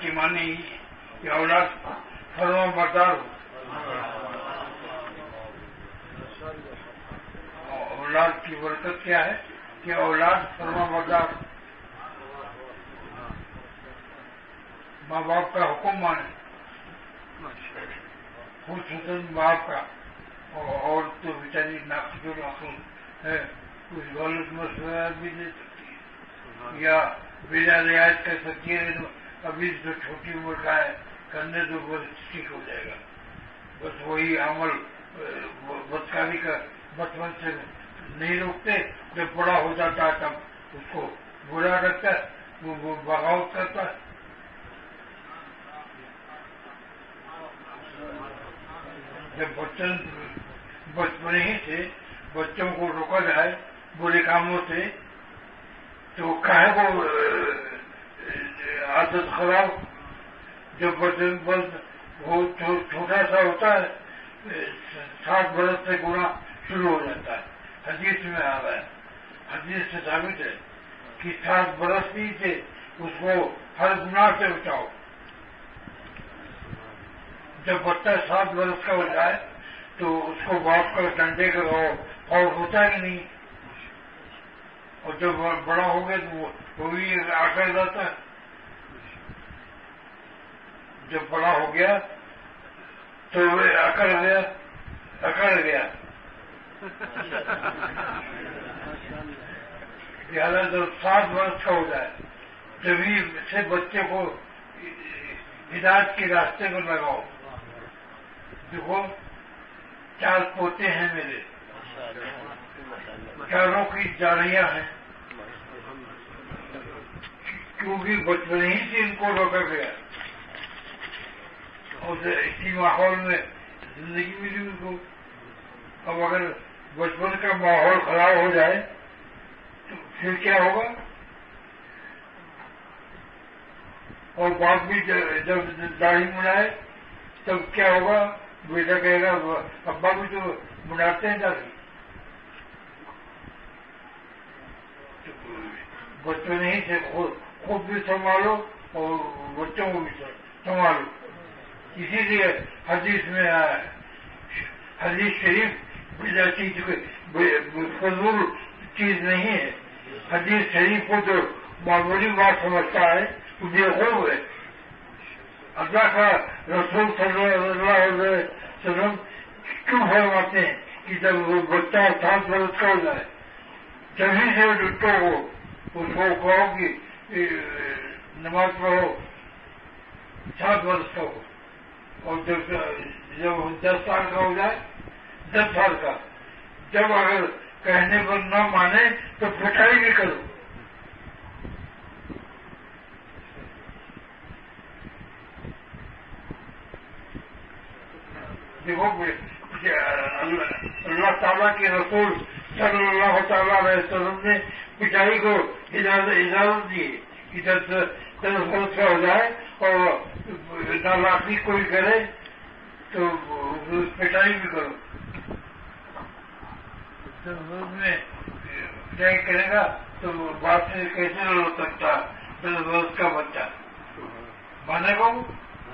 की मानी कि औलाद फर्मा बरदार हो। औलाद की बरकत क्या है कि औलाद फर्मा बरदार, माँ बाप का हुक्म माने, खुद हुक्म बाप का, और तो बेचारी नाखुश है, कुछ गलत मशवरा भी दे सकती है या बिना रियायत कर सकती है। अभी जो छोटी उम्र का है करने तो बस ठीक हो जाएगा। बस वही अमल बदकारी का बचपन से नहीं रोकते, जब बड़ा हो जाता है तब उसको बुरा लगता है, वो बगावत करता है। जब बचपन ही से बच्चों को रोका जाए बुरे कामों से, तो काहे को आदत खराब। जब बच्चन वो छोटा सा होता है 7 बरस से गुनाह शुरू हो जाता है। हदीस में आ रहा है, हदीस से साबित है कि 7 बरस ही से उसको हर गुनाह से बचाओ। जब बच्चा 7 बरस का हो जाए तो उसको बाप का डंडे का और होता ही नहीं, और जब बड़ा हो गया तो वो भी आकर जाता है। जब बड़ा हो गया तो अकड़ गया। ज्यादा जब 7 वर्ष का हो जाए तभी से बच्चे को हिदायत के रास्ते पर लगाओ। देखो 4 पोते हैं मेरे, चारों की जाड़ियां हैं, क्योंकि बचपन ही से इनको रोका गया और इसी माहौल में जिंदगी मिली उनको। अब अगर बचपन का माहौल खराब हो जाए तो फिर क्या होगा? और बाप भी जब दाढ़ी मुड़ाए तब क्या होगा? बेटा कहेगा अब्बा भी तो मुड़ाते हैं दाढ़ी। बचपन ही से खुद भी संभालो और बच्चों को भी संभालो। इसीलिए हदीस में आया है, हदीस शरीफ बिना चीज फजूल चीज नहीं है। हदीस शरीफ को जो मामूली बात समझता है वो बेवकूफ है। अल्लाह का रसूल सल्लल्लाहु अलैहि वसल्लम क्यों फरमाते हैं कि जब वो बच्चा 7 वर्ष का हो जाए तभी से डुट्टो को उसको कहो कि नमाज पढ़ो, 7 वर्ष का हो, और जब 10 साल का हो जाए, 10 साल का, जब अगर कहने पर न माने तो पिटाई भी करो। देखो अल्लाह ताला के रसूल सल्लल्लाहु अलैहि वसल्लम ने पिटाई को इजाजत दी कि 10 वर्ष का हो जाए और नालायकी कोई करे तो पिटाई भी करो। 10 वर्ष में पिटाई करेगा तो बात से कैसे हो सकता? 10 वर्ष का बच्चा मानेगा वो?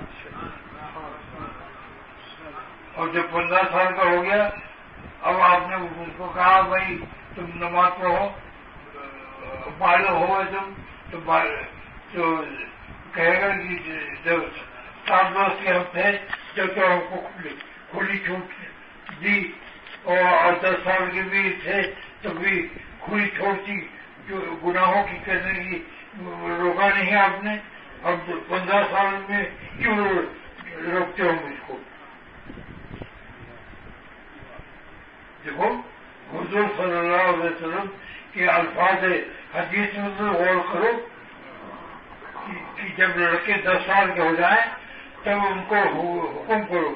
और जब 15 साल का हो गया, अब आपने उसको कहा भाई तुम नमाज पढ़ो, बालक हो तुम तो कहेगा कि जब 7 वर्ष के हम थे जब तो हमको खुली छूट दी, और 10 साल के भी थे तो भी खुली छूट थी, जो गुनाहों की करने की रोका नहीं आपने। अब 15 साल में क्यों रोकते हो मुझको? देखो हुजूर सल्लल्लाहु अलैहि वसल्लम के अल्फाज हदीस में तो गौर करो कि जब लड़के 10 साल के हो जाए तब उनको हुक्म करो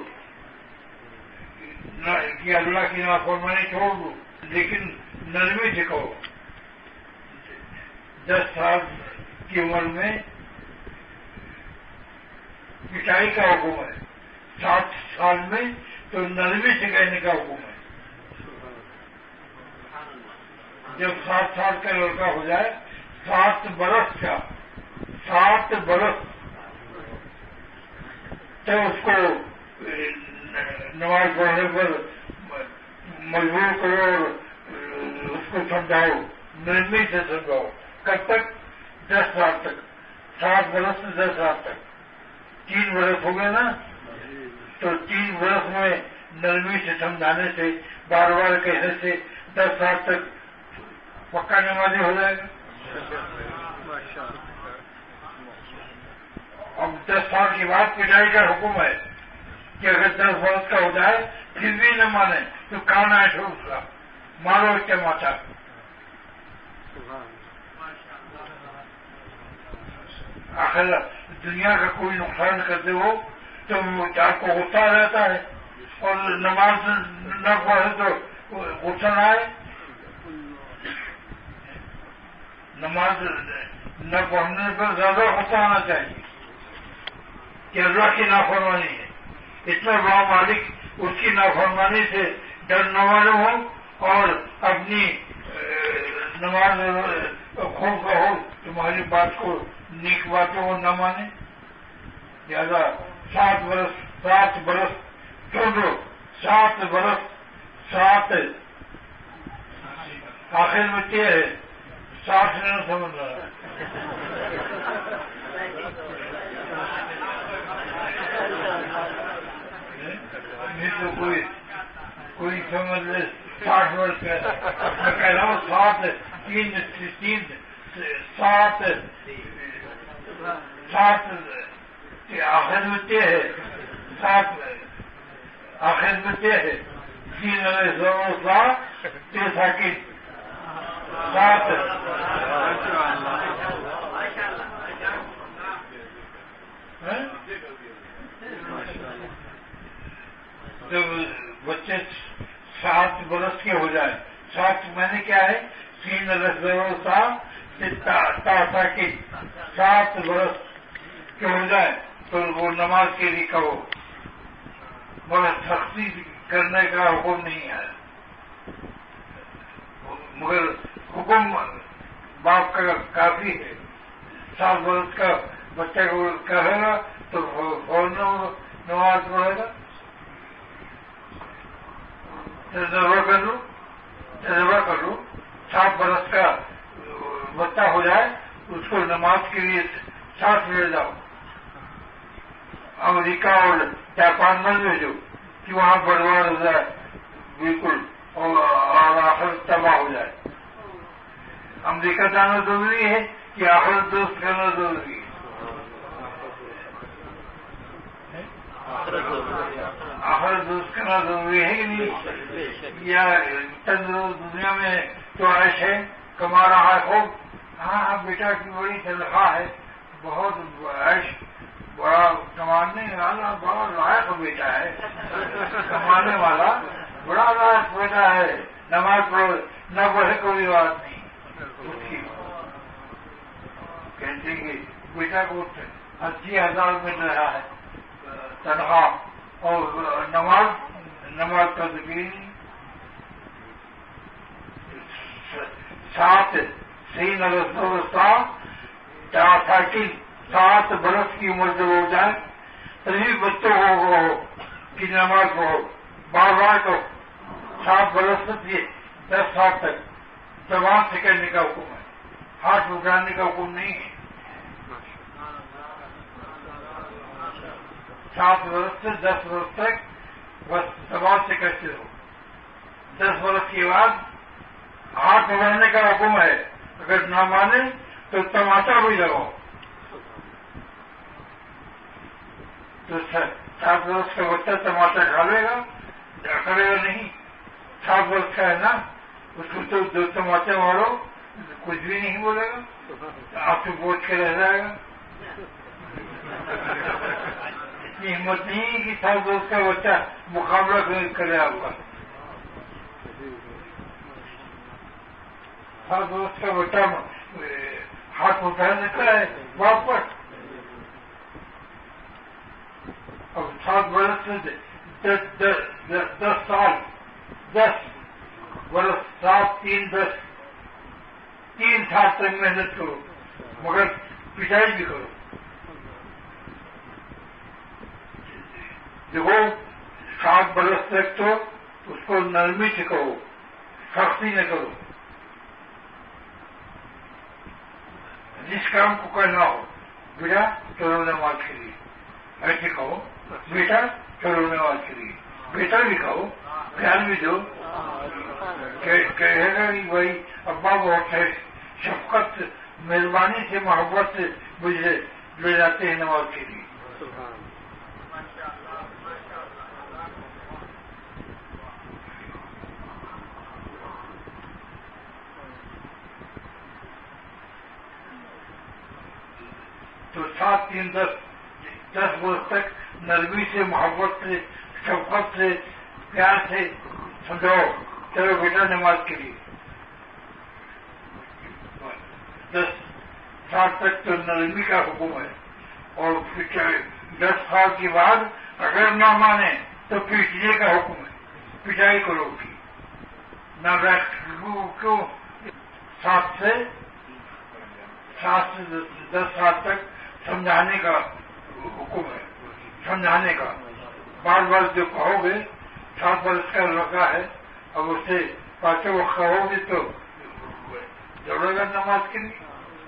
कि अल्लाह की नाफरमानी छोड़ दो, लेकिन नरमी से कहो। 10 साल की उम्र में पिटाई का हुक्म है, 7 साल में तो नरमी से कहने का हुक्म है। जब 7 साल का लड़का हो जाए, 7 बरस का, 7 बरस تو اس کو نماز پڑھنے پر مجبور کرو اور اس کو سمجھاؤ، نرمی سے سمجھاؤ. کب تک؟ 10 سال تک. 7 برس سے 10 سال تک. 3 برس ہو گئے نا، تو 3 برس میں نرمی سے سمجھانے سے، بار بار کہنے سے 10 سال تک پکا نمازی ہو جائے گا. اب 10 سال کی بعد پٹائی کا حکم ہے کہ اگر 10 برس کا ہو جائے پھر بھی نہ مانے تو کان آئے اس کا مارو اس کے ماتا. آخر دنیا کا کوئی نقصان کرتے ہو تو آپ کو غصہ آ جاتا ہے، اور نماز نہ پڑھے تو غصہ نہ آئے. نماز نہ پڑھنے پر زیادہ غصہ آنا چاہیے کہ اللہ کی نافرمانی ہے. اتنا بڑا مالک، اس کی نافرمانی سے ڈرنے والے ہوں اور اپنی نماز خوب کہو تمہاری بات کو، نیک باتوں کو نہ مانے. لہذا 7 برس چھوڑو. 7 برس 7 آخر میں کیا ہے؟ 60 نہیں سمجھ رہا ہے. نہیں تو کوئی سمجھ لے 60 برس کا. میں کہہ رہا ہوں 7 آخر میں کیا ہے؟ 7 آخر میں کیا ہے؟ 3 ساکن 7. جب بچے 7 برس کے ہو جائیں، 7 مہینے کیا ہے؟ 3 ساکن 7 برس کے ہو جائے تو وہ نماز کے لیے کہو. مگر سختی کرنے کا حکم نہیں ہے، مگر حکم باپ کا کافی ہے. 7 برس کا بچہ کو کہے گا تو فوراً نماز پڑھے گا. تجربہ کر لو 7 برس کا بچہ ہو جائے اس کو نماز کے لیے ساتھ لے جاؤ. امریکہ اور جاپان میں بھیجو کہ وہاں برباد ہو جائے بالکل اور آخر تباہ ہو جائے. امریکہ جانا ضروری ہے کہ آخر دوست کرنا ضروری ہے. آخر دوست کرنا ضروری ہے کہ نہیں؟ یا دنیا میں تو عیش ہے، کما رہا ہے خوب. ہاں بیٹا کی بڑی تنخواہ ہے، بہت عیش، بڑا کمانے والا، بڑا لائق بیٹا ہے، کمانے والا بڑا لائق بیٹا ہے. نماز پڑھو نہ پڑھے کوئی بات نہیں. کہتے کہ بیٹا کو 80,000 مل رہا ہے تنخواہ اور نماز کا ذکر نہیں. 7 برس کی عمر جب ہو جائے تبھی بچوں کو کی نماز پڑھو. بار بار کو 7 برس سے 10 سال تک زبان سے کہنے کا حکم ہے، ہاتھ اٹھانے کا حکم نہیں ہے. 7 برس سے 10 برس تک بس زبان سے کہتے ہو. 10 برس کے بعد ہاتھ اٹھانے کا حکم ہے. اگر نہ مانے تو تماچا بھی لگاؤ. تو 7 برس کا بچہ تماچا کھا لے گا، کرے گا نہیں. 7 برس کا ہے نا، اس کو تو 2 تماچے مارو کچھ بھی نہیں بولے گا، آپ سے بوجھ کے رہ جائے گا. اتنی ہمت نہیں کہ 7 برس کا بچہ مقابلہ کرے آپ کا. 7 برس کا بچہ ہاتھ اٹھانے کا ہے واپس. اب 7 برس سے 10 سال 10 برس 7 3 10 3 سال تک محنت کرو مگر پٹائی بھی کرو. देखो 7 बरस तक तो उसको नरमी से करो, सख्ती न करो। जिस काम को करना हो, बेटा चलो नमाज के लिए, ऐसे कहो, बेटा चलो नमाज के लिए, बेटा भी कहो, ध्यान भी दो। कहेगा कि भाई अब्बा बहुत है, शफकत मेहरबानी से मोहब्बत से मुझे ले जाते हैं नमाज के लिए। तो 7, 3, 10 वर्ष तक नरमी से, मोहब्बत से, शफकत से, प्यार से समझाओ, चलो बेटा नमाज के लिए। 10 साल तक तो नरमी का हुक्म है, और फिर 10 साल के बाद अगर ना माने तो पीटने का हुक्म है, पिटाई करो उसकी। ना क्यों 7 से 10 साल तक समझाने का हुक्म है, समझाने का। बार बार जो कहोगे, 7 वर्ष का लड़का है, अब उससे 5 वक्त कहोगे तो दौड़ेगा नमाज के लिए।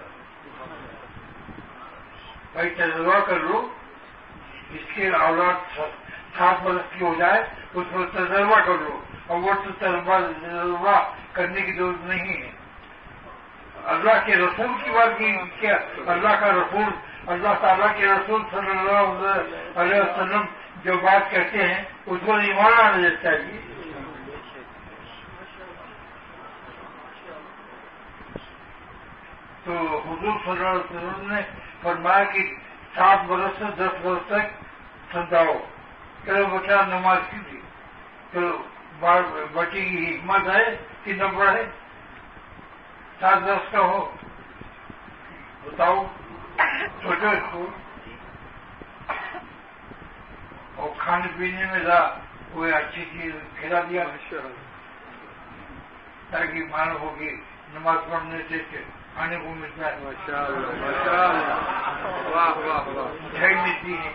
भाई तजुर्बा कर लो, इसके औलाद 7 वर्ष की हो जाए उसको तजुर्बा कर लो, और वो तो तजुर्बा करने की जरूरत नहीं है। अल्लाह के रसूल की बात की क्या, अल्लाह का रसूल, अल्लाह ताला के रसूल सल्लल्लाहु अलैहि वसल्लम जो बात कहते हैं उसको ईमान आना चाहिए। तो हुजूर सल्लल्लाहु अलैहि वसल्लम ने फरमाया कि 7 वर्ष से 10 वर्ष तक समझाओ, चलो बच्चा नमाज कीजिए। तो बच्चे की हिम्मत है कि न बढ़े, 7 वर्ष का हो, बताओ, सोचो इसको। और खाने पीने में कोई अच्छी चीज खिला दिया ताकि मालूम हो कि नमाज पढ़ने से खाने को मिलता है। मिठाई मिलती है,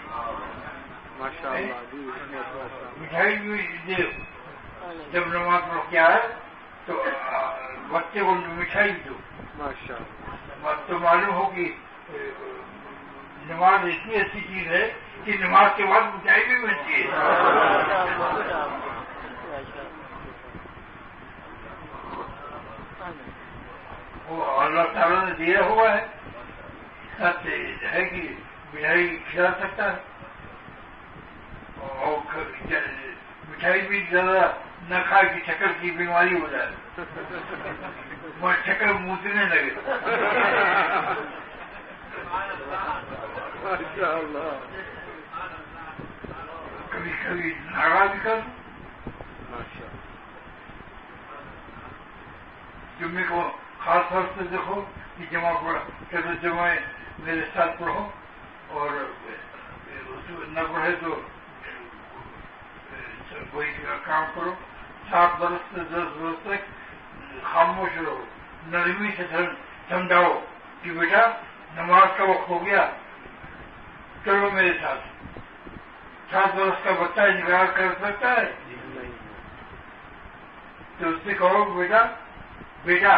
मिठाई भी दे। जब नमाज पढ़ के आए तो बच्चे को मिठाई दो, तो मालूम हो कि नमाज इतनी अच्छी चीज है कि नमाज के बाद मिठाई भी मिलती है। वो अल्लाह ताला ने दिया हुआ है, सत्य है कि मिठाई खिला सकता है। और मिठाई भी ज्यादा न खाए कि शक्कर की बीमारी हो जाए, वह शक्कर मूतने लगे। कभी कभी नारा भी कर, जुम्मे को खास तौर से देखो कि जमा पढ़ो, चलो जमा मेरे साथ पढ़ो, और न पढ़े तो कोई काम करो। 7 वर्ष से 10 वर्ष तक खामोश रहो, नरमी से समझाओ कि बेटा नमाज का वक्त हो गया, चलो मेरे साथ। 7 वर्ष का बच्चा इनकार कर सकता है? तो उससे कहो बेटा, बेटा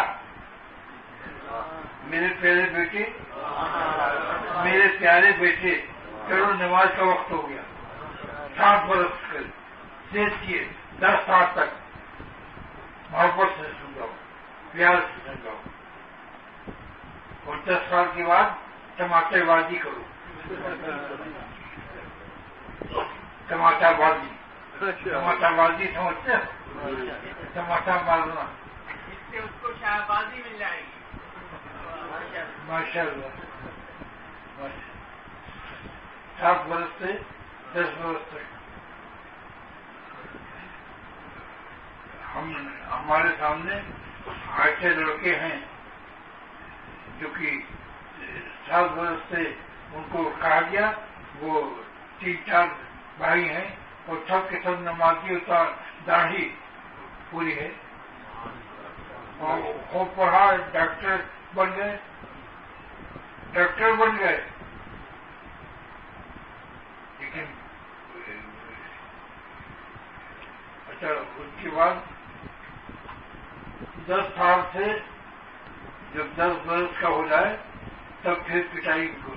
मेरे प्यारे बेटे, मेरे प्यारे बेटे, चलो नमाज का वक्त हो गया। 7 वर्ष से 10 साल तक मोहब्बत से समझाओ, प्यार से समझाओ, और 10 साल के बाद टमाटरबाजी करो। टमाटरबाजी समझते हो? टमाटर मारना, इससे उसको शाहबाजी मिल जाएगी। माशाअल्लाह। 7 वर्ष से 10 वर्ष तक हमारे सामने ऐसे लड़के हैं जो कि 7 वर्ष से उनको कहा गया, वो 3-4 भाई हैं, और सब के सब नमाजी होता, दाढ़ी पूरी है, और खूब पढ़ा, डॉक्टर बन गए। लेकिन اس کے بعد 10 سال سے جب 10 برس کا ہو جائے تب پھر پٹائی کو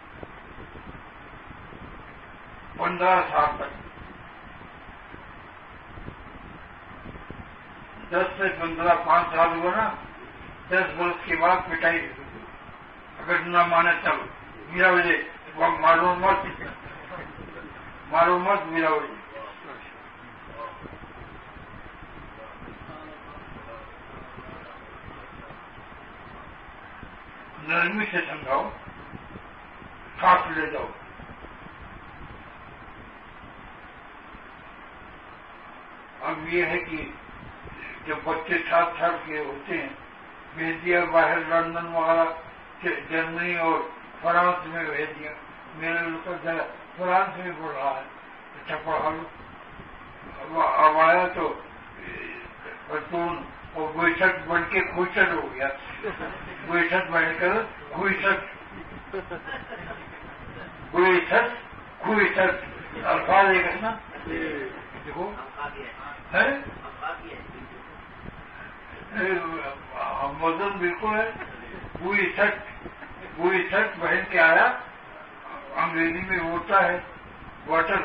15 سال تک 10 سے 15 5 سال ہوا نا 10 برس کے بعد پٹائی اگر نہ مانے تب میرا وجہ معلوم مت میرا وجہ نرمی سے سمجھاؤ ساتھ لے جاؤ اب یہ ہے کہ جب بچے 7 سال کے ہوتے ہیں بھیج دیا باہر لندن وغیرہ جرمنی اور فرانس میں بھیج دیا میرے لڑکا فرانس میں پڑھ رہا ہے اچھا پڑھا لو اب آیا تو خاتون اور گوشت بن کے خوشت ہو گیا گوشت بن کر خوشت الفاظ ایک ہے نا دیکھو ہے مدن بالکل ہے وہی سٹ بہن کے آیا انگریزی میں ہوتا ہے واٹر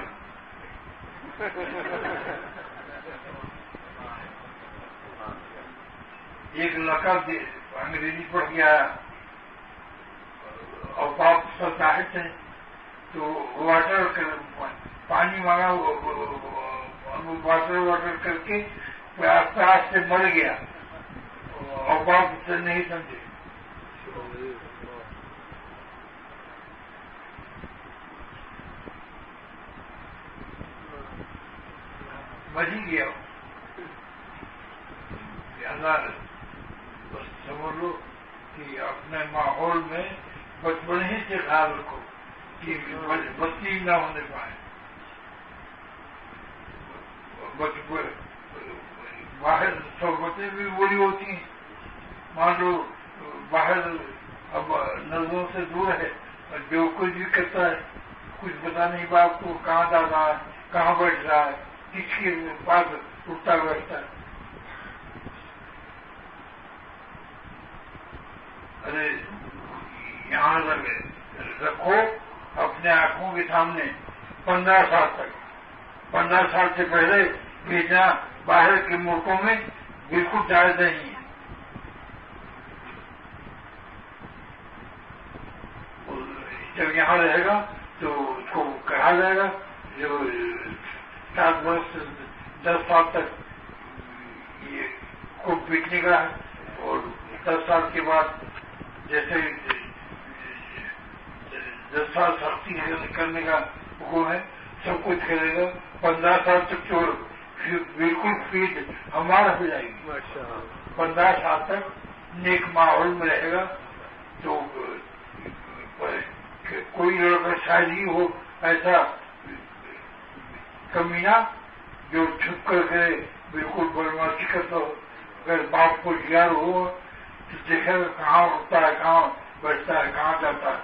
ایک لڑکا انگریزی پڑھ کے آیا اور باپ سب صاحب تھے تو واٹر پانی مانگا واٹر کر کے پیاس سے مر گیا اور باپ سے نہیں سمجھے مر ہی گیا بس سمجھ لو کہ اپنے ماحول میں بچپن ہی سے خیال رکھو کہ بستی نہ ہونے پائے باہر صحبتیں بھی بری ہوتی ہیں مان لو باہر اب نظروں سے دور ہے جو کچھ بھی کرتا ہے کچھ پتا نہیں باپ کو کہاں جا رہا ہے کہاں بیٹھ رہا ہے کس کے پاس اٹھتا بیٹھتا ہے ارے یہاں رکھو اپنے آنکھوں کے سامنے 15 سال تک 15 سال سے پہلے بھیجنا باہر کے ملکوں میں بالکل جائز نہیں ہے جب یہاں رہے گا تو اس کو کہا جائے گا جو 7 برس 10 سال تک یہ خوب بیٹنے کا ہے اور 10 سال کے بعد جیسے 10 سال سختی کرنے کا حکم ہے سب کچھ کرے گا 15 سال تک چھوڑ بالکل فیڈ ہمارا ہو جائے گی 15 سال تک نیک ماحول میں رہے گا تو کوئی لڑکا شاید ہو ایسا کمینہ جو چھپ کر کے بالکل بدماشی کرتا ہو اگر باپ کو یار ہو تو دیکھے گا کہاں اٹھتا ہے کہاں بیٹھتا ہے کہاں جاتا ہے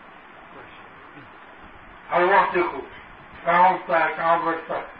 ہر وقت دیکھو کہاں اٹھتا ہے کہاں بیٹھتا ہے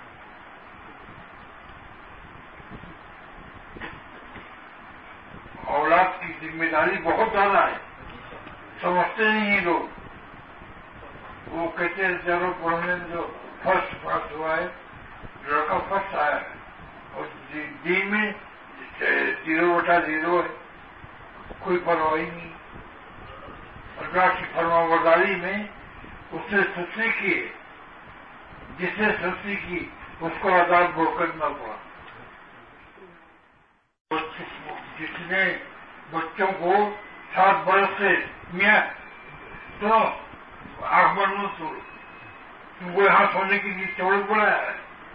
اولاد کی ذمہ داری بہت زیادہ ہے سمجھتے نہیں ہیں لوگ وہ کہتے ہیں چلو پڑھنے میں جو فرسٹ پاس ہوا ہے لڑکا فرسٹ آیا ہے اور دین میں 0/0 ہے کوئی پرواہ نہیں اللہ کی فرما برداری میں اس نے سستی کی جس نے سستی کی اس کو عذاب بھوگ کرنا پڑا جس نے بچوں کو 7 برس سے میاں تو آنکھ بند مت سو تم کو یہاں سونے کی چیز چھوڑ پڑا ہے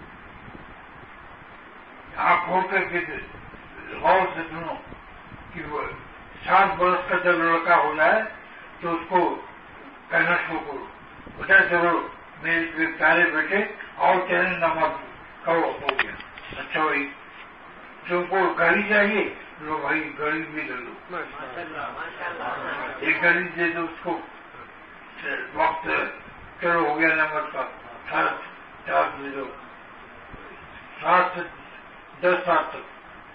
آنکھ کھول کر کے غور سے سنو کہ وہ 7 برس کا جب لڑکا ہو جائے تو اس کو کہنا شروع کرو بتا چلو میرے پیارے بیٹے اور کہنے نماز کرو ہو گیا اچھا بھائی تم کو گاڑی چاہیے لو بھائی گاڑی بھی لے لو ایک گاڑی دے دو اس کو وقت چلو ہو گیا نمبر کا 7 دے دو 7 سے 10 سال تک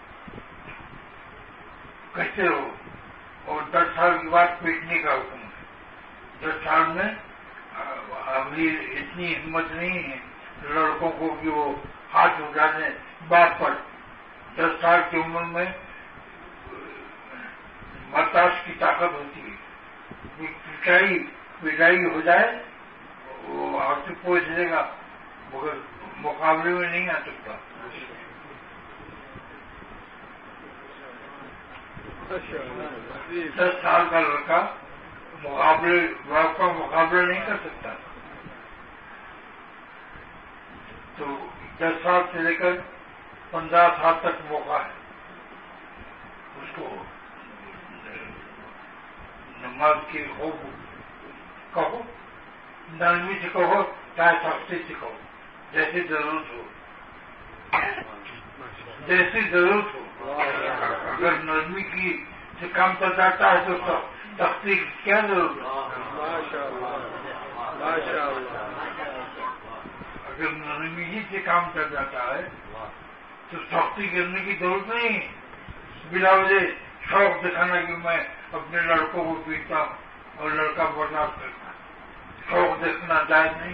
کہتے ہو، اور 10 سال کے بعد پیٹنے کا حکم ہے. 10 سال میں ابھی اتنی ہمت نہیں ہے لڑکوں کو کہ وہ ہاتھ اٹھا دیں باپ پر. 10 سال کی عمر میں برداشت کی طاقت ہوتی ہے. پٹائی ہو جائے وہ آپ سے پوچھ لے گا مگر مقابلے میں نہیں آ سکتا. 10 سال کا لڑکا باپ کا مقابلہ نہیں کر سکتا. تو 10 سال سے لے کر 15 سال تک موقع ہے اس کو نماز کی خوب کہو، نرمی سے کہو چاہے سختی سے کہو، جیسی ضرورت ہو. اگر نرمی کی سے کام کر جاتا ہے تو سختی کی کیا ضرورت ہے؟ اگر نرمی ہی سے کام کر جاتا ہے تو سختی کرنے کی ضرورت نہیں. بلا وجہ شوق دکھانا کہ میں اپنے لڑکوں کو پیٹتا ہوں اور لڑکا برداشت کرتا ہے، شوق دیکھنا جائز نہیں.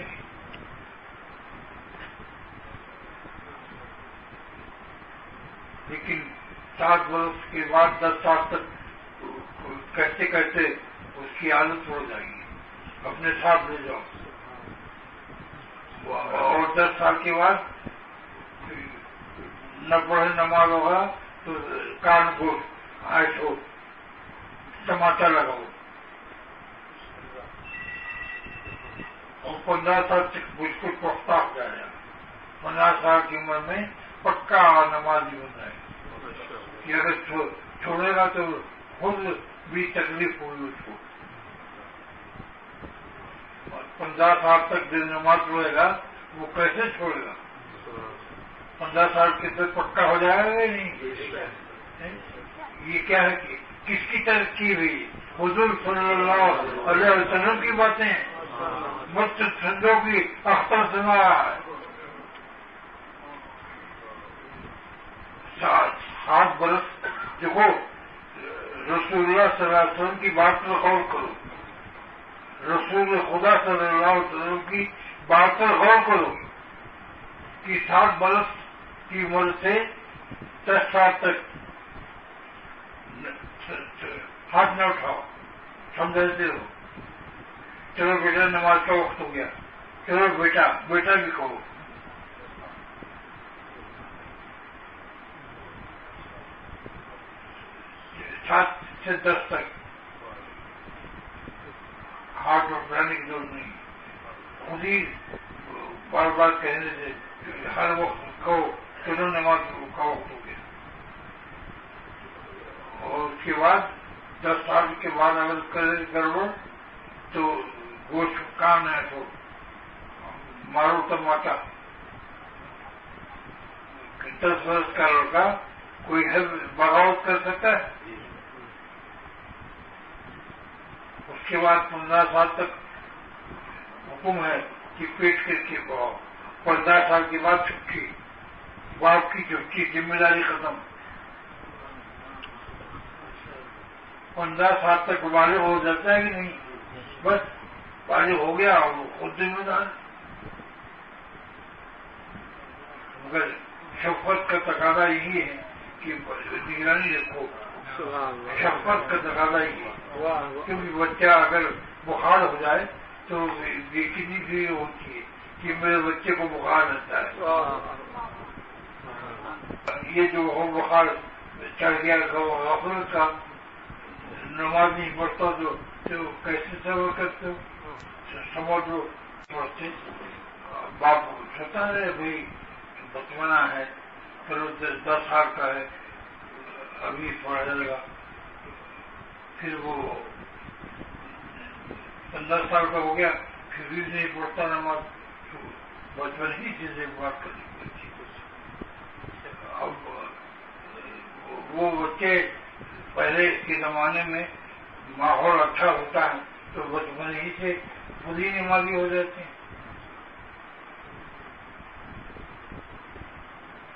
لیکن 7 برس کے بعد 10 سال تک کہتے کہتے اس کی عادت ہو جائے گی. اپنے ساتھ لے جاؤ. اور 10 سال کے بعد نہ پڑھے نماز ہوگا تو کان کو آئے ہو ٹماٹر لگاؤ. اور 15 سال تک بالکل پختہ ہو جائے گا. 15 سال کی عمر میں پکا نمازی بن جائے گا. کہ اگر چھوڑے گا تو خود بھی تکلیف ہوگی اس کو. 15 سال تک جو نماز پڑھے گا وہ کیسے چھوڑے گا؟ 15 سال کے اندر پکا ہو جائے گا یا نہیں؟ یہ کیا ہے کہ کس کی طرف کی ہوئی؟ حضور صلی اللہ علیہ وسلم کی باتیں مت سندوں کی اختر سنا. 7 برس دیکھو رسول اللہ صلی اللہ علیہ وسلم کی بات پر غور کرو. رسول خدا صلی اللہ علیہ وسلم کی بات پر غور کرو کہ 7 برس کی عمر سے 10 سال تک ہاتھ نہ اٹھاؤ، سمجھتے ہو. چلو بیٹا نماز کا وقت ہو گیا، چلو بیٹا بھی کہو. 7 سے 10 تک ہاتھ اٹھانے کی ضرورت نہیں. خود ہی بار بار کہنے سے ہر وقت کہو چلو نماز کا وقت ہو گیا. اور اس کے بعد 10 سال کے بعد اگر گڑبڑ تو گوشت کام ہے تو مارو ٹماٹا. 10 برس کا لڑکا کوئی ہے بغاوت کر سکتا ہے؟ اس کے بعد 15 سال تک حکم ہے کہ پیٹ کر کے بہاؤ. 15 سال کے بعد چھٹی، باپ کی چھٹی، ذمہ داری ختم. 15 سال تک بالغ ہو جاتا ہے کہ نہیں؟ بس بالغ ہو گیا اور خود ذمہ دار. مگر شفقت کا تقاضا یہی ہے کہ نگرانی رکھو. شفقت کا تقاضا یہی ہے کیونکہ بچہ اگر بخار ہو جائے تو کتنی دیر ہوتی ہے کہ میرے بچے کو بخار رہتا ہے. یہ جو بخار چڑھ گیا غفلت کا، نماز نہیں پڑھتا تو کیسے صبر کرتے ہو؟ سمجھو پڑھتے. باپ سوچتا ہے بھائی بچپنا ہے، پھر 10 سال کا ہے ابھی پڑھا جائے گا. پھر وہ 15 سال کا ہو گیا پھر بھی نہیں پڑھتا نماز. بچپن ہی چیزیں بات کرنی پڑتی. اب وہ بچے پہلے کے زمانے میں ماحول اچھا ہوتا ہے تو بچپن ہی سے خود ہی نمازی ہو جاتے ہیں.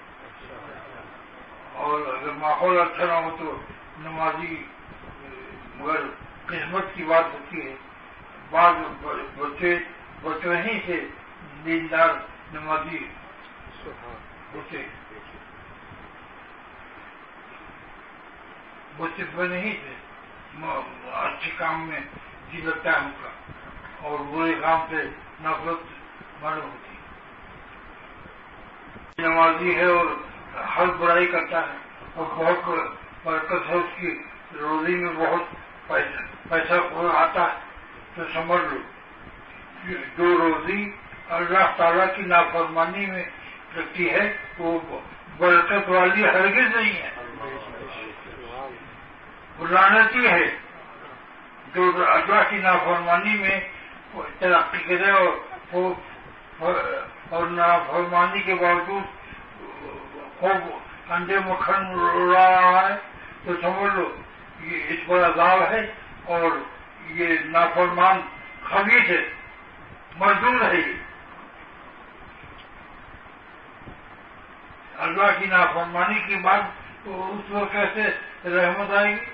ماحول اچھا نہ ہو تو نمازی مگر قسمت کی بات ہوتی ہے. بعض بچوں ہی سے دیندار نمازی ہوتے، بچپن ہی سے اچھے کام میں جی لگتا ہے ان کا اور برے کام سے نفرت معلوم ہوتی ہے. نمازی ہے اور ہر برائی کرتا ہے اور بہت برکت ہے اس کی روزی میں، بہت پیسہ آتا ہے تو سمجھ لو جو روزی اللہ تعالیٰ کی نافرمانی میں لگتی ہے وہ برکت والی ہرگز نہیں ہے، لعنتی ہے. جو اللہ کی نافرمانی میں ترقی کرے اور نافرمانی کے باوجود خوب انڈے مکھن اڑا رہا ہے تو سمجھ لو یہ اس پر عذاب ہے اور یہ نافرمان خبیث ہے، مزدور ہے. یہ اللہ کی نافرمانی کی بات تو اس پر کیسے رحمت آئے گی؟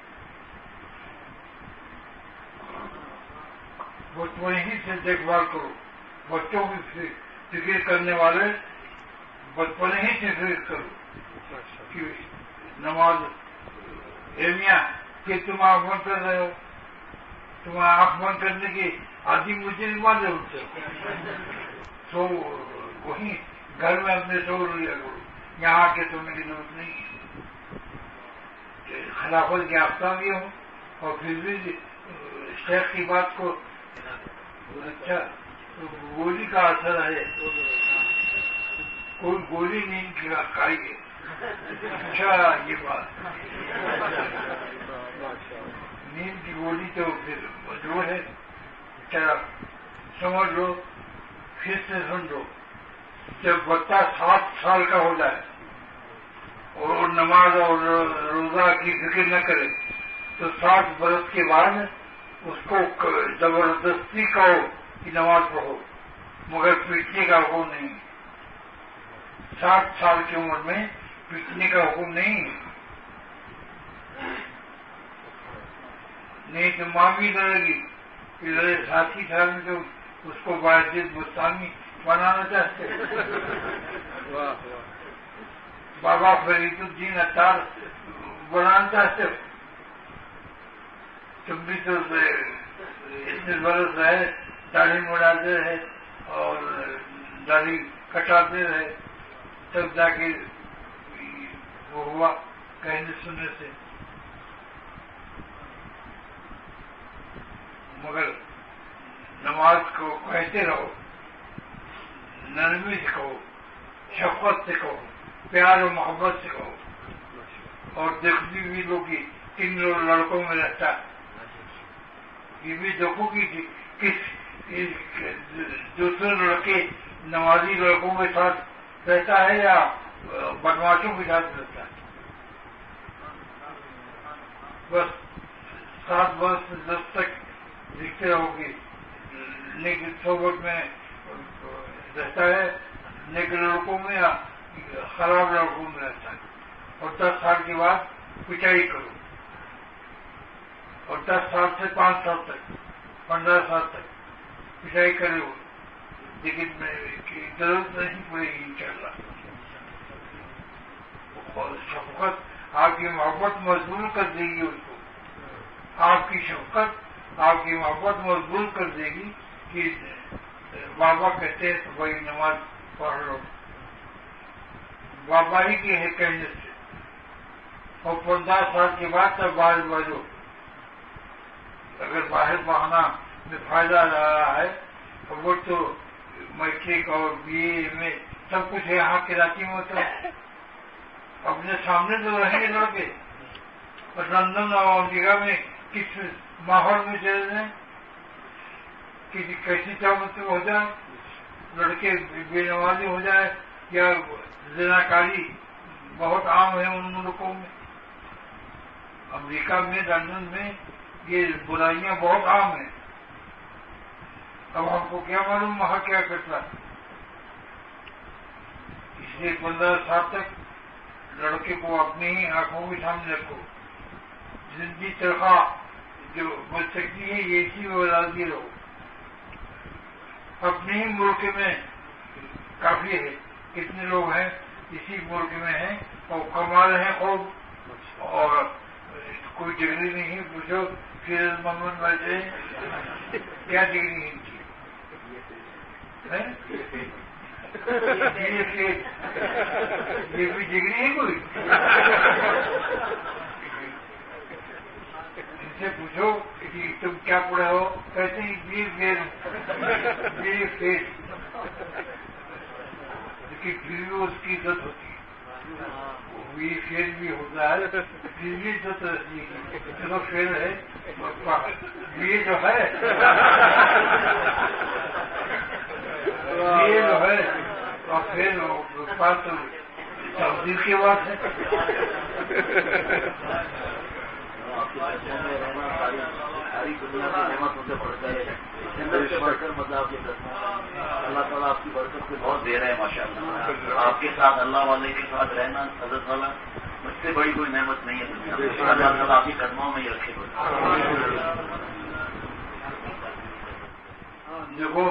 بچپن ہی سے دیکھ بھال کرو. بچوں کی فکر کرنے والے بچپن ہی سے فکر کرو کہ نماز میاں کہ تم آنکھ بند کر رہے ہو، تم آنکھ بند کرنے کی عادی مجھے نماز ضرورت ہے تو وہیں گھر میں اپنے سو لیا کرو، یہاں کے سونے کی ضرورت نہیں ہے. خلافت کے آفتاب یہ ہوں اور پھر بھی شیخ کی بات کو اچھا گولی کا اثر ہے، کوئی گولی نہیں کھائی گے. اچھا یہ بات نیند کی گولی تو پھر مجبور ہے. اچھا سمجھ لو، پھر سے سن لو، جب بچہ 7 سال کا ہو جائے اور نماز اور روزہ کی فکر نہ کرے تو 7 برس کے بعد اس کو زبردستی کہو کہ نماز پڑھو مگر پیٹنے کا حکم نہیں. 7 سال کی عمر میں پیٹنے کا حکم نہیں تو ماں بھی ڈرے گی کہ 7 سال میں تو اس کو باعزت بستانی بنانا چاہتے. بابا فرید الدین اطار بنانا چاہتے ہو، تم بھی تو اتنے برس رہے، داڑھی مڑاتے رہے اور داڑھی کٹاتے رہے، تب جا کے وہ ہوا کہنے سننے سے. مگر نماز کو کہتے رہو، نرمی سے کہو، شفقت سے کہو، پیار و محبت سے کہو. اور دیکھتی بھی لوگ کن لڑکوں میں رہتا ہے، یہ بھی دیکھو کہ کس دوسرے لڑکے نمازی لڑکوں کے ساتھ رہتا ہے یا بدماشوں کے ساتھ رہتا ہے. بس 7 برس سے 10 تک دیکھتے رہو گے نیک صحبت میں رہتا ہے، نیک لڑکوں میں یا خراب لڑکوں میں رہتا ہے. اور 10 سال کے بعد پٹائی کرو اور 10 سال سے 5 سال تک 15 سال تک پٹائی کرے ہو، لیکن ضرورت نہیں پڑے گی انشاءاللہ. شفقت آپ کی محبت مضبوط کر دے گی، اس کو آپ کی شفقت آپ کی محبت مضبوط کر دے گی کہ بابا کہتے ہیں تو بھائی نماز پڑھ لو، بابا ہی کے ہے کہنے سے. اور 15 سال کے بعد تب باہر بھاجو، اگر باہر بہانا میں فائدہ آ رہا ہے تو وہ تو میٹرک اور BA میں سب کچھ یہاں کراچی میں ہوتا ہے. اپنے سامنے تو رہیں گے لڑکے، اور لندن اور امریکہ میں کس ماحول میں چل رہے ہیں کہ کیسی چاہت ہو جائے، لڑکے بے نمازی ہو جائے یا زناکاری بہت عام ہے ان ملکوں میں. امریکہ میں لندن میں یہ برائیاں بہت عام ہیں. اب ہم کو کیا معلوم وہاں کیا کرتا ہے. اس لیے 15 سال تک لڑکے کو اپنی ہی آنکھوں کے سامنے رکھو. زندگی تنخواہ جو بچ سکتی ہے یہ اسی میں بتاتی رہو. اپنے ہی ملک میں کافی ہے. کتنے لوگ ہیں اسی ملک میں ہیں اور کمال ہیں خوب, اور کوئی ڈگری نہیں. پوچھو پھر محمد بیٹھے کیا ڈگری ہے ان کی؟ یہ بھی ڈگری ہے کوئی؟ ان سے پوچھو کہ تم کیا پڑھے ہو؟ کہتے ہیں یہ فیس, لیکن پھر بھی اس کی عزت ہوتی ہے. یہ فیل بھی ہوتا ہے پھر بھی عزت رہتی ہے. چلو فیل ہے یہ جو ہے اور پھر بات تو تقدیر کی بات ہے. ساری دنیا کی نعمت مجھے پڑتا ہے جنت سے بڑھ کر مطلب آپ کے اللہ تعالیٰ آپ کی برکت سے بہت دے رہے ہیں ماشاء اللہ. آپ کے ساتھ اللہ والے کے ساتھ رہنا حضرت والا مجھ سے بڑی کوئی نعمت نہیں ہے دنیا میں. اللہ تعالیٰ آپ کی قدموں میں ہی رکھے ہوئے. دیکھو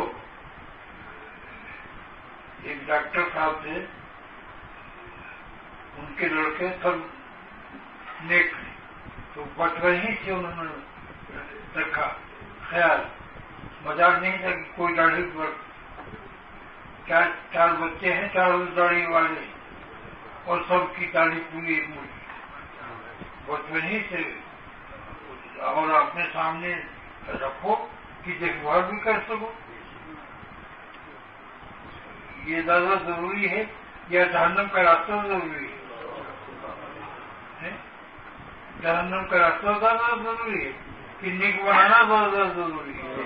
ایک ڈاکٹر صاحب تھے, ان کے لڑکے سب نیک, تو بچپن ہی سے انہوں نے رکھا خیال. مزاق نہیں تھا کہ کوئی داڑھی پر. چار بچے ہیں, چاروں داڑھی والے, اور سب کی داڑھی پوری ایک مٹھی. بچپن ہی سے, اور اپنے سامنے رکھو کہ دیکھ بھال بھی کر سکو. یہ زیادہ ضروری ہے یا جہنم کا راستہ ضروری ہے؟ جہنم کا راستہ زیادہ ضروری ہے کہ نیک بنانا زیادہ ضروری ہے.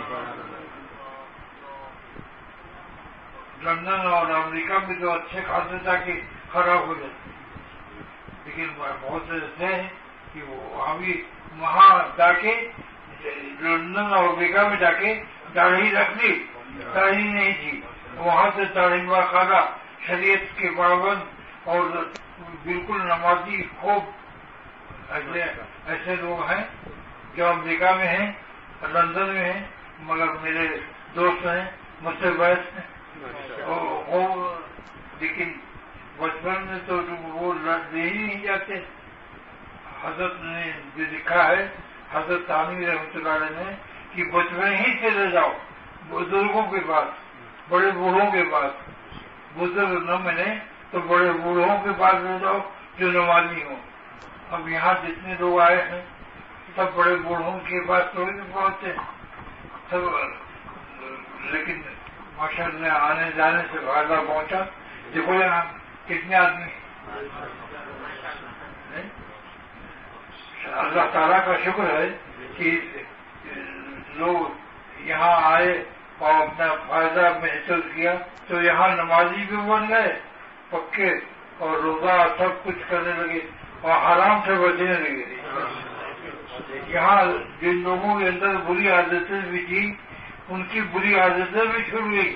لندن اور امریکہ میں تو اچھے خاصے جا کے خراب ہو جاتے, لیکن بہت سے ایسے ہیں کہ وہ ابھی وہاں جا کے لندن اور امریکہ میں جا کے داڑھی رکھ لی, داڑھی نہیں تھی, وہاں سے داڑھی باقاعدہ شریعت کے پابند اور بالکل نمازی خوب. ایسے لوگ ہیں جو امریکہ میں ہیں, لندن میں ہیں, مگر میرے دوست ہیں, مجھ سے بحث ہیں, لیکن بچپن میں تو وہ لڑنے ہی نہیں جاتے. حضرت نے جو لکھا ہے, حضرت تعمیر رحمۃ اللہ علیہ نے, کہ بچپن ہی چلے جاؤ بزرگوں کے پاس, بڑے بوڑھوں کے پاس. بزرگ نہ ملے تو بڑے بوڑھوں کے پاس لے جاؤ جو نمازی ہوں. اب یہاں جتنے لوگ آئے ہیں سب بڑے بوڑھوں کے پاس تو نہیں پہنچتے سب, لیکن ماشاء اللہ آنے جانے سے فائدہ پہنچا. دیکھو یہاں کتنے آدمی. اللہ تعالیٰ کا شکر ہے کہ لوگ یہاں آئے اور اپنا فائدہ محسوس کیا, تو یہاں نمازی بھی بن گئے پکے, اور روزہ سب کچھ کرنے لگے اور حرام سے بچنے لگے. یہاں جن لوگوں کے اندر بری عادتیں بھی تھی ان کی بری عادتیں بھی چھوٹ گئی.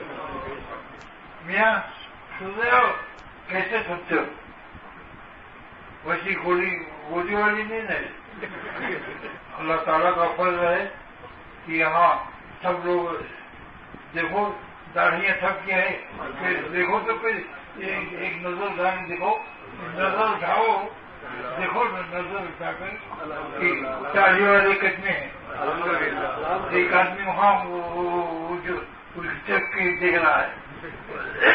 میاں سنتے ہو کیسے سنتے ہو؟ ویسی گولی والی نہیں ہے. اللہ تعالیٰ کا فضل ہے کہ یہاں سب لوگ دیکھو داڑھیاں سب کی ہیں. پھر دیکھو تو پھر ایک نظر اٹھا کے دیکھو, نظر اٹھاؤ, دیکھو نظر اٹھا کر داڑھی والے کتنے ہیں. ایک آدمی وہاں جو چیک کے دیکھ رہا ہے,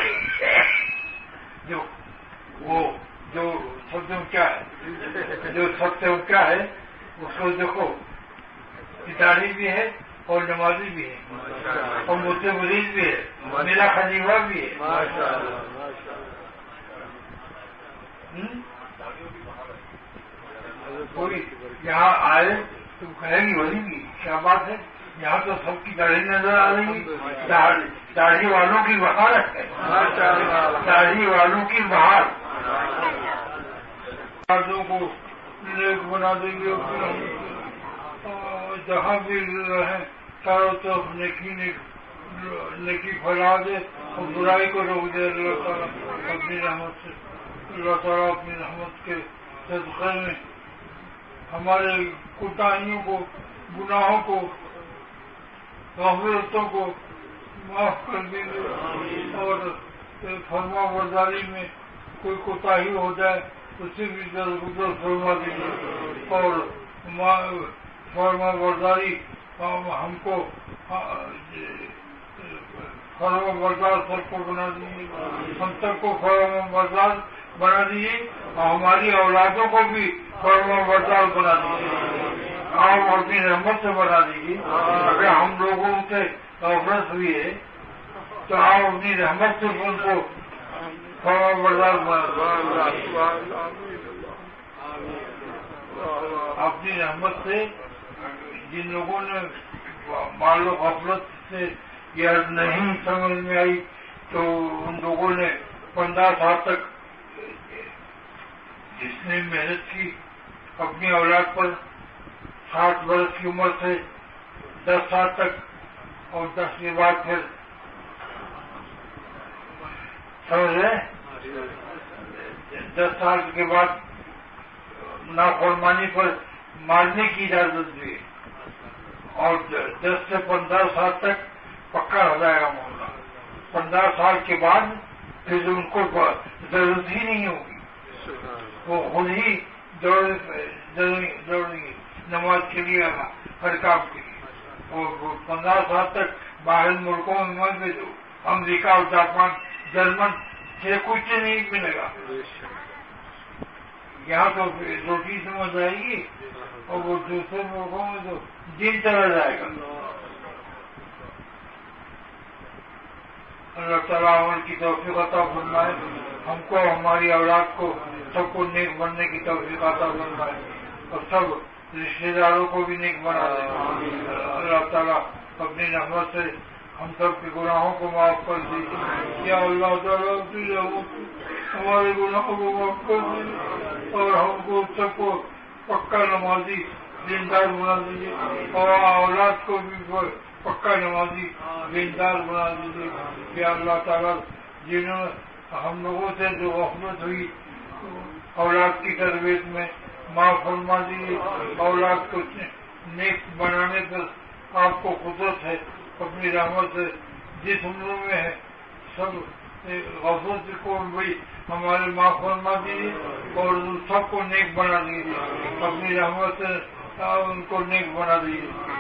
جو سب سے اونچا ہے, جو سب سے اونچا ہے اس کو دیکھو, داڑھی بھی ہے اور نمازی بھی ہے اور مجھ سے مریض بھی ہے, میرا خلیفہ بھی ہے. کوئی یہاں آئے تو کہے گی وہی کی کیا بات ہے, یہاں تو سب کی داڑھی نظر آ رہی ہے. داڑھی والوں کی بہار ہے, داڑھی والوں کی بہار. مردوں کو نیک بنا دیں گے, جہاں بھی رہیں چاروں طرف نیکی پھیلا دے اور برائی کو روک دے اللہ تعالیٰ اپنی رحمت سے. اللہ تعالیٰ اپنی رحمت کے صدقے میں ہمارے کوتاہیوں کو، گناہوں کو، غفلتوں کو معاف کر دیجیے، اور فرما برداری میں کوئی کوتاہی ہو جائے اسے بھی درگزر فرما دیجیے، اور فرما برداری ہم کو فرما بردار سب کو بنا دیجیے، ہم سب کو فرما بردار بنا دیجیے، اور ہماری اولادوں کو بھی فرما بردار بنا دیجیے، آپ اپنی رحمت سے بنا دیجیے۔ اگر ہم لوگوں سے غفلت ہوئی ہے تو آپ اپنی رحمت سے ان کو فرما بردار بنا دیجیے، اپنی رحمت سے جن لوگوں نے مال و غفلت سے یا نہیں سمجھ میں آئی تو ان لوگوں نے 15 سال تک جس نے محنت کی اپنی اولاد پر، 60 برس کی عمر سے 10 سال تک، اور 10 کے بعد پھر سمجھ رہے 10 سال کے بعد نافرمانی پر مارنے کی اجازت دی، اور 10 سے 15 سال تک پکا ہو جائے گا معاملہ۔ 15 سال کے بعد پھر ان کو ضرورت ہی نہیں ہوگی، وہ خود ہی دوڑیں گے نماز کے لیے، ہر کام کے لیے، اور 15 سال تک باہر ملکوں میں مت بھیجو، امریکہ اور جاپان، جرمن سے کچھ نہیں ملے گا، یہاں تو روٹی سمجھ آئے گی، اور وہ دوسرے ملکوں میں تو دن چلا جائے گا۔ اللہ تعالیٰ عمل کی توفیق عطا فرمائے، ہم کو، ہماری اولاد کو، سب کو نیک بننے کی توفیق عطا فرمائے، اور سب رشتے داروں کو بھی نیک بنا دے۔ اللہ تعالیٰ اپنی رحمت سے ہم سب کے گناہوں کو معاف کر دیجیے، یا اللہ تعالیٰ کی رحمت ہمارے گناہوں کو معاف کر دیجیے، اور ہم کو سب کو پکا نمازی دیندار بنا دیجیے، اور اولاد کو بھی پکا نمازی دیندار بنا دیجیے، یا اللہ تعالیٰ جنہوں نے ہم لوگوں سے جو غفلت ہوئی اولاد کی تربیت میں معاف فرما دیجیے، اولاد کو نیک بنانے پر آپ کو قدرت ہے، اپنی رحمت سے جس عمر میں ہے سب غفلت کو بھی ہمارے معاف فرما دیجیے، اور ان سب کو نیک بنا دیجیے، اپنی رحمت سے ان کو نیک بنا دیجیے۔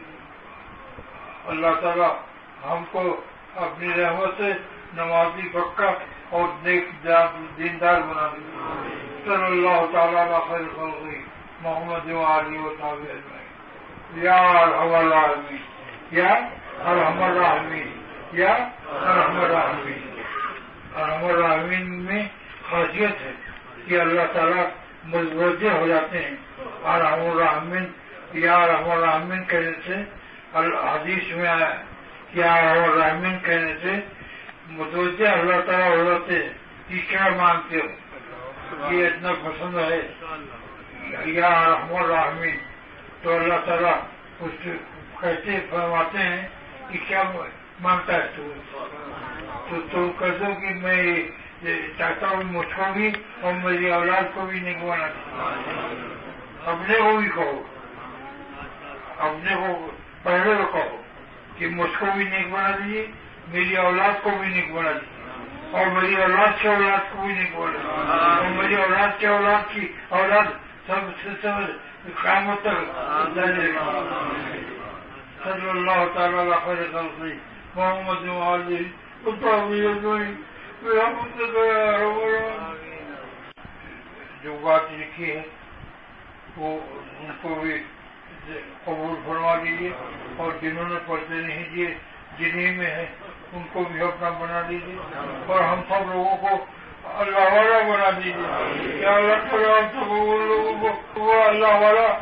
اللہ تعالیٰ ہم کو اپنی رحمت سے نمازی پکا اور نیک دیندار بنا دیجیے۔ صلی اللہ تعالیٰ علی خیر خلقہ محمد و آلہ و صحبہ اجمعین، یا ارحم الراحمین، یا ارحم الراحمین، یا ارحم الراحمین۔ ارحم الراحمین میں خاصیت ہے کہ اللہ تعالیٰ متوجہ ہو جاتے ہیں، ارحم الراحمین، یا ارحم الراحمین کہنے سے حدیث میں آیا کہ ارحم الراحمین کہنے سے متوجہ اللہ تعالیٰ ہو جاتے ہیں کہ کیا مانگتے ہو، یہ اتنا پسند ہے یا ارحم الراحمین، تو اللہ تعالیٰ اس کہتے فرماتے ہیں کہ کیا مانگتا ہے تو کہہ دو کہ میں چاہتا ہوں مجھ کو بھی اور میری اولاد کو بھی نیک بنا دیں، اپنے کو بھی کہو، اپنے کو پہلے تو کہو کہ مجھ کو بھی نیک بنا دیجیے، میری اولاد کو بھی نیک بنا دیجیے، اور میری اولاد کی اولاد کو بھی نیک بنا دیجیے، اور میری اولاد کی اولاد کی اولاد سب سے قیامت تک جاری رکھیں۔ صلی اللہ تعالیٰ علی خیر خلقہ محمد و آلہ و صحبہ اجمعین برحمتک یا ارحم الراحمین۔ جو بات لکھی ہے وہ ان کو بھی قبول فرما دیجیے، اور جنہوں نے پڑھتے نہیں دیے جنہیں میں ہے ان کو بھی اپنا بنا دیجیے، اور ہم سب لوگوں کو اللہ والا بنا دیجیے، یا اللہ تعالیٰ ہم سب ان لوگوں کو وہ اللہ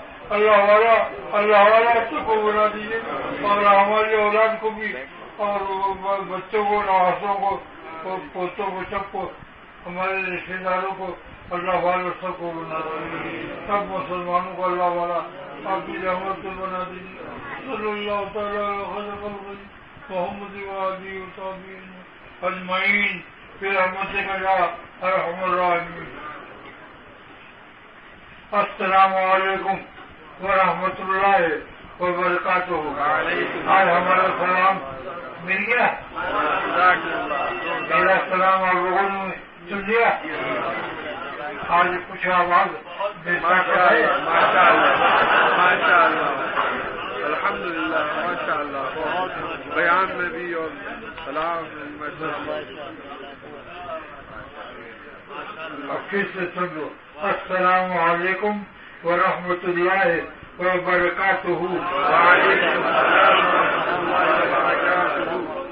والا سب کو بنا دیجیے، اور ہماری اولاد کو بھی، اور بچوں کو، نوازوں کو، پوتوں کو، سب کو، ہمارے رشتے داروں کو اللہ والا سب کو بنا دیجیے، سب مسلمانوں کو اللہ والا آپ کی رحمت سے بنا دیجیے۔ صلی اللہ تعالیٰ علیہ وسلم محمد و آلہ و صحبہ اجمعین برحمتک یا ارحم الراحمین. السلام علیکم ورحمۃ اللہ وبرکاتہ. آج ہمارا سلام مل گیا. میرا سلام آپ لوگوں نے سن لیا. آج کچھ آواز الحمد للہ ماشاء اللہ بیان میں بھی اور سلام پھر سے سن لو. السلام علیکم ورحمۃ اللہ وبرکاتہ. وعلیکم السلام ورحمۃ اللہ وبرکاتہ.